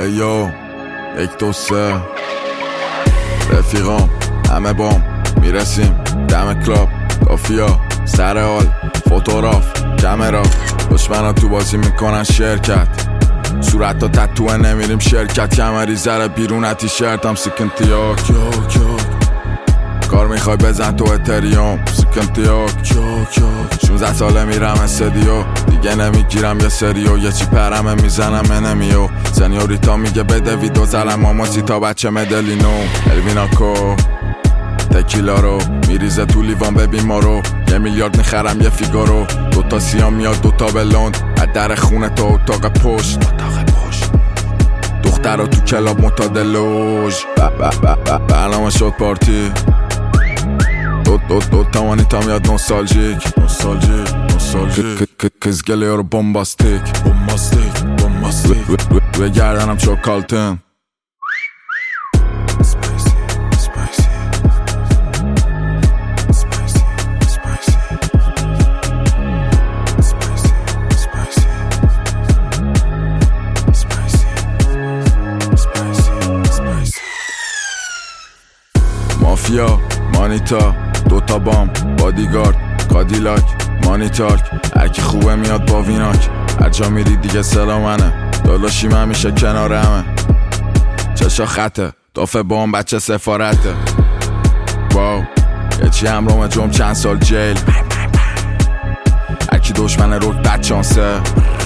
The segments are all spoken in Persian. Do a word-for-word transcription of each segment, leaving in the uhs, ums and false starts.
ایو یک دو سه رفیقام همه بام میرسیم دم کلاب کافیا سر حال فوتوراف کامرا دشمنا تو بازی میکنن شرکت صورت تا تتوه نمیریم شرکت کمری زره بیرون تیشرت هم سیکنتیاک یاک یاک کار میخوای بزن تو اتریوم سیکنتیاک یاک یاک شونزده ساله میرم استدیو دیگه نمیگیرم یه سریو یه چی پرمه میزنم انمیو سنیوریتا میگه بده ویدو زلم ماماسی تا بچه مدلینو الویناکو تکیلا رو میریزه تو لیوان ببین ما رو یه میلیارد میخرم یه فیگارو دوتا سیام میاد دوتا بلوند از در خونه تا اتاق پشت اتاق پشت دختر رو تو کلاب متادلوژ برنامه شد پارتی دو دو دو تامانی تا میاد نوستالژیک نوستالژیک نوستالژیک کزگله رو بومباستیک بومباستیک بومباستیک روی گردنم چوکالتن مافیا مانیتا دوتا بام بادیگارد کادیلاک مانیتارک هرکی خوبه میاد با ویناک هر جا میری دیگه سلام منه داداشیم همیشه کنار همه چشا خطه دافه بام بچه سفارته واو یه چی همرام جم چند سال جیل هرکی دشمن روک بد چانسه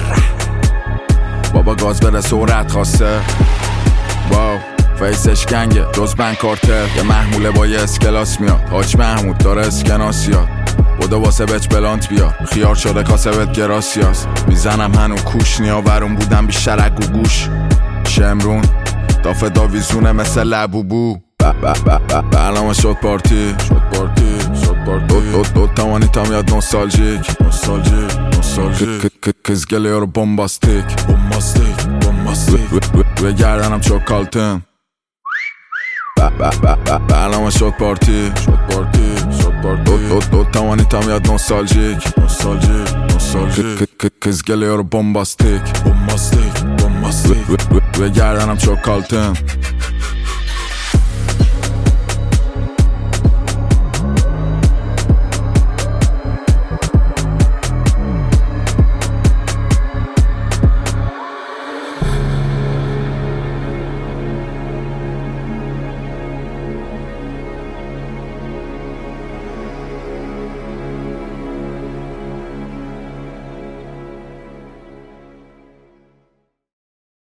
بابا گاز بره سرعت خواسته واو فیسش گنگه جز بن کارتر یه محموله با یه اسکلاس میاد حاج محمود داره اسکناسیاد بوده واسه بچ بلانت بیار خیار شده کاسه بهت گراسیاس میزنم هنو کوش نیا ورون بودم بیشتر اگو گوش شمرون دافه داویزونه مثل لبوبو برنامه شد پارتی شد پارتی شد پارتی دو دو دو تامانی تا میاد نوستالژیک نوستالژیک نوستالژیک کزگله رو بومباستیک بومباستیک بومباستیک روی گردنم چوکالتن برنامه شد پارتی شد پارتی شد پارتی دو دو دو تامانی تا میاد نوستالژیک نوستالژیک نوستالژیک کزگله رو بومباستیک بومباستیک بومباستیک روی گردنم چوکالتن